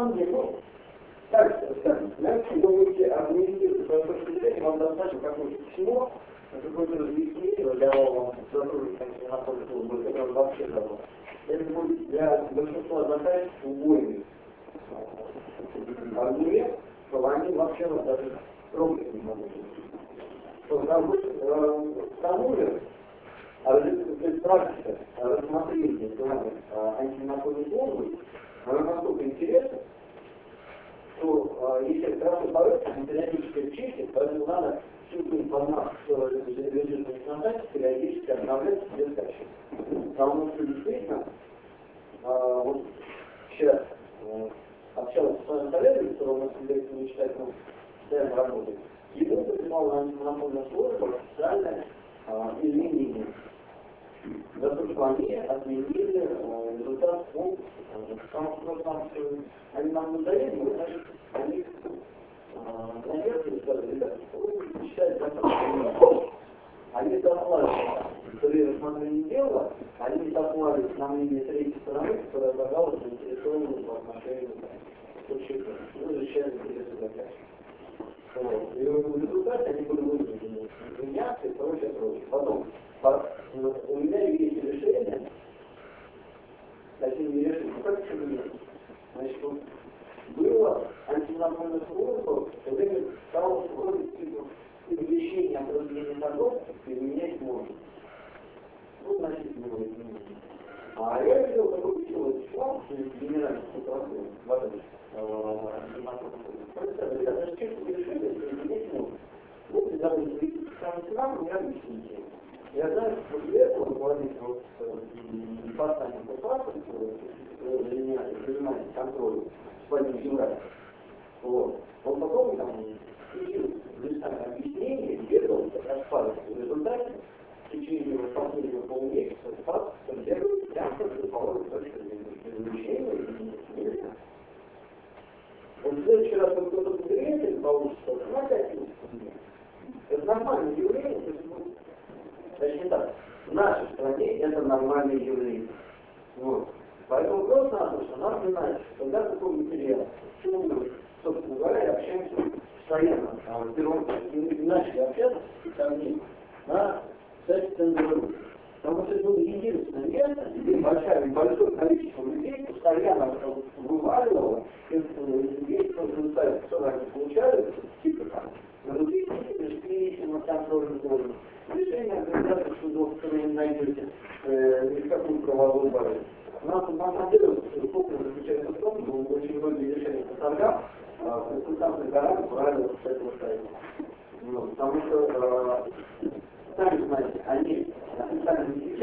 самом деле, ну, так скажем, если думаете аргументировать свое точку зрения, вам достаточно какое-то письмо, какое-то разъяснение, для вам сотрудников, конечно, находится в будет, это вообще давно. Это будет для большинства заказчиков убойный аргумент, что они вообще нас даже трогать не могут. Что к тому же, практика рассмотрения антимонопольной службы, она настолько интересна, что если хорошо бороться, периодически чистить, поэтому надо всю ту информацию, которая лежит на сайте, периодически обновлять себе скачивать. Потому что действительно, вот сейчас общался с своим коллегой, которого мы с мечтательным постоянно работаем, ему придумала антимонопольная служба официальное изменение. За то, что они отменили результат конкурса. Потому что они нам надоели, мы, значит, они наверное, сказали, ребята, вы считаете, что они дослали при рассмотрении дела, они дослали на мнение третьей стороны, которая оказалась заинтересована по отношению к учету. Ну, защищают интересы заказчика. И в результате они были вынуждены меняться и прочее. Потом, у меня есть решение, точнее не решение, как это меняется? Значит, было антимонопольная служба, когда стало вроде увеличение определения торгов, изменять можно. Ну, значит, не будет изменения. А я видел такой число, генеральный прокурор, даже честно решили, что изменять можно. Ну, для того, чтобы не объясните. Я знаю, что после этого руководитель департамента прокуратуры, который занимается контролем, господин Юрай, вот, он потом там включил листание объяснения, бегал, распадался в результате, в течение последнего полумесяца, факт консервирует прямо как руководитель точки изучения и нельзя. Вот в следующий раз, когда кто-то подгреется, получится, то опять это нормальное явление, то есть, точнее так, в нашей стране это нормальное явление. Вот. Поэтому просто надо, что надо знать, что когда такой материал, почему мы, собственно говоря, общаемся постоянно. В первом мы начали общаться ко мне на сайте Центрального. Потому что это было единственное место, где большое количество людей постоянно вываливало, людей, которые сами они получали, типа там, внутри письма, контрольных органов. Решение организации судов, которые вы найдете ни в какую правовую базу. Нас модель заключается в том, что очень многие решения по торгам консультанты гарант правильно с этого сайта. Потому что, сами знаете, они официально не